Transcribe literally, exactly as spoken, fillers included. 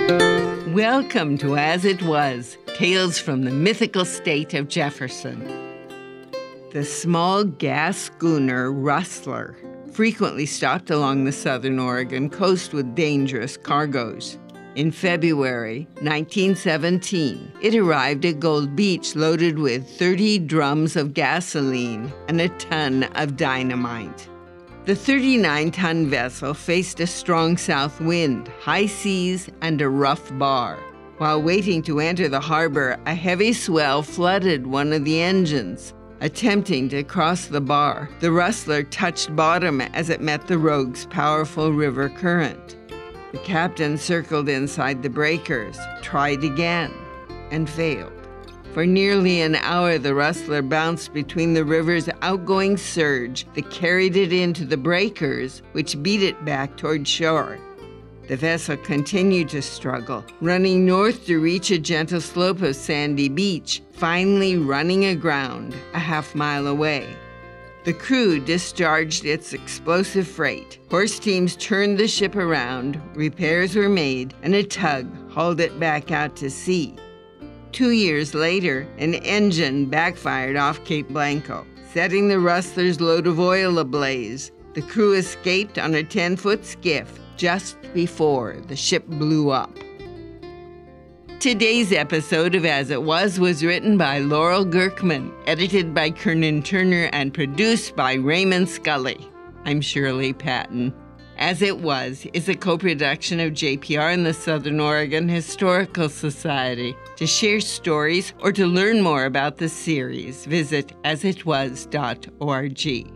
Welcome to As It Was, Tales from the Mythical State of Jefferson. The small gas schooner Rustler frequently stopped along the southern Oregon coast with dangerous cargoes. In February nineteen seventeen, it arrived at Gold Beach loaded with thirty drums of gasoline and a ton of dynamite. The thirty-nine ton vessel faced a strong south wind, high seas, and a rough bar. While waiting to enter the harbor, a heavy swell flooded one of the engines. Attempting to cross the bar, the Rustler touched bottom as it met the Rogue's powerful river current. The captain circled inside the breakers, tried again, and failed. For nearly an hour, the Rustler bounced between the river's outgoing surge that carried it into the breakers, which beat it back toward shore. The vessel continued to struggle, running north to reach a gentle slope of sandy beach, finally running aground a half mile away. The crew discharged its explosive freight. Horse teams turned the ship around, repairs were made, and a tug hauled it back out to sea. Two years later, an engine backfired off Cape Blanco, setting the Rustler's load of oil ablaze. The crew escaped on a ten-foot skiff just before the ship blew up. Today's episode of As It Was was written by Laurel Gerkman, edited by Kernan Turner, and produced by Raymond Scully. I'm Shirley Patton. As It Was is a co-production of J P R and the Southern Oregon Historical Society. To share stories or to learn more about the series, visit as it was dot org.